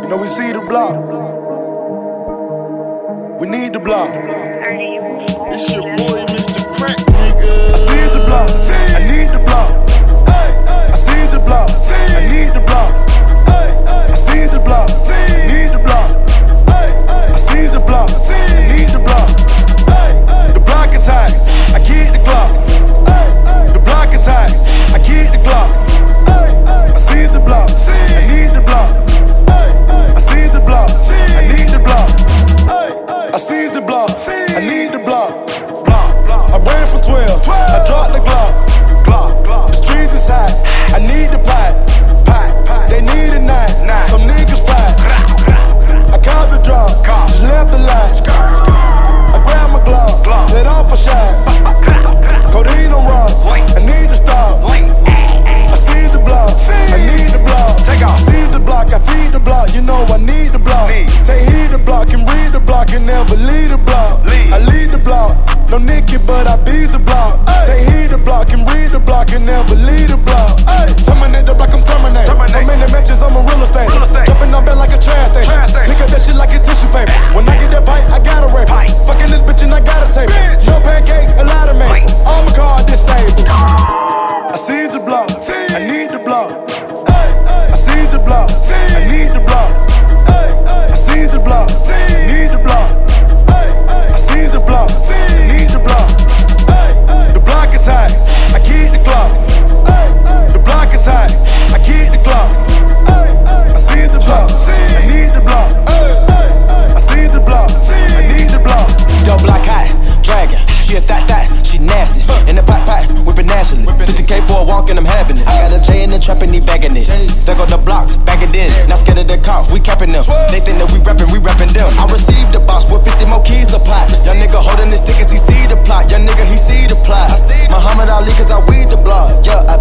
You know we see the block. We need the block. It's your boy, Mr. Crack, nigga. I see the block. I need the block. I see the block. I need the block. I see the block. Need the block. I see the block. Need the block. The block is hot. I keep the Glock. The block is hot. I keep the Glock. I see the block. I need the block. I see the block. I need the block. I see the block. I need the block. I ran for 12. I dropped the Glock. The streets is hot. I need the pot. They need a knife. Some niggas pot. I caught the drop. Just left the lot. I grabbed my Glock. Let off a shot. Codeine on rocks. I need to stop. I see the block. I need the block. I see the block. I feed the block. You know I need the block. Say heed the block and read the block and never leave the block. I lead the block. No Nicky, but I beat the block. Say heed the block and read the block and never leave the block. Terminate the block, I'm terminate. So many mentions, I'm a real estate. Jumping on bed like a trash station. Pick up that shit like a tissue paper. When I get that bite, I gotta rape it. Fucking this bitch and I gotta tape it. No pancakes, a lot of maple. All my car disabled. I see the block. I need the block. I see the block. I need the block. I see the block. Need the block. I see the block. Need the block. The block is hot. I keep the Glock. The block is hot. I keep the Glock. I see the block. I need the block. I see the block. I need the block. Yo, block hot, dragon. She a that, she nasty. In the pot, whipping naturally. 50K for a walk and I'm having it. I got a J in the trap and he bagging it. There go the blocks, back it in. Not scared of the cops, we capping them. They think that we rapping them. I received the box with 50 more keys a pot. Young nigga holding his stick as he see the plot. Young nigga, he see the plot. Muhammad Ali cause I weed the block. Yeah, I